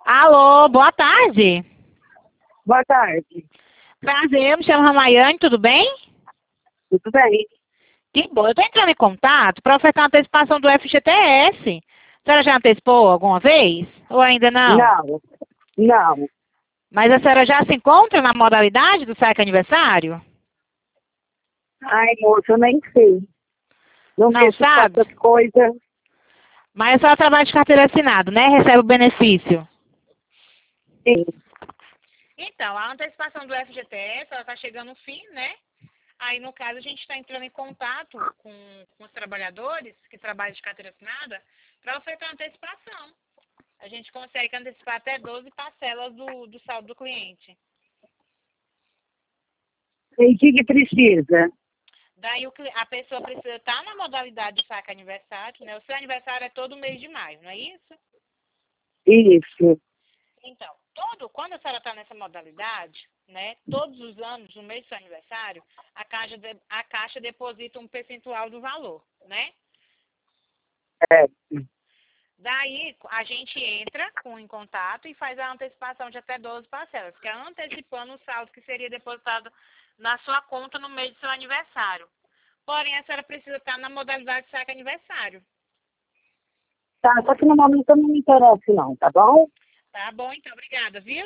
Alô, boa tarde. Boa tarde. Prazer, eu me chamo Ramayane, tudo bem? Tudo bem? Que bom, eu estou entrando em contato para ofertar uma antecipação do FGTS. A senhora já antecipou alguma vez? Ou ainda não? Não, não. Mas a senhora já se encontra na modalidade do saque aniversário? Ai, moça, eu nem sei. Não Não mexo com sabe? essas coisas. Mas a senhora trabalha de carteira assinada, né? Recebe o benefício. Sim. Então, a antecipação do FGTS, ela está chegando no fim, né? Aí, no caso, a gente está entrando em contato com os trabalhadores que trabalham de carteira assinada para ofertar antecipação. A gente consegue antecipar até 12 parcelas do saldo do cliente. E o que precisa? Daí a pessoa precisa estar na modalidade de saque aniversário, né? O seu aniversário é todo mês de maio, não é isso? Isso. Então, quando a senhora está nessa modalidade, né? Todos os anos, no mês do seu aniversário, a Caixa deposita um percentual do valor, né? É. Daí a gente entra em contato e faz a antecipação de até 12 parcelas, que é antecipando o saldo que seria depositado na sua conta no mês do seu aniversário. Porém, a senhora precisa estar na modalidade de saque aniversário. Tá, só que no momento eu não me interesso não, tá bom? Tá bom? Então, obrigada, viu?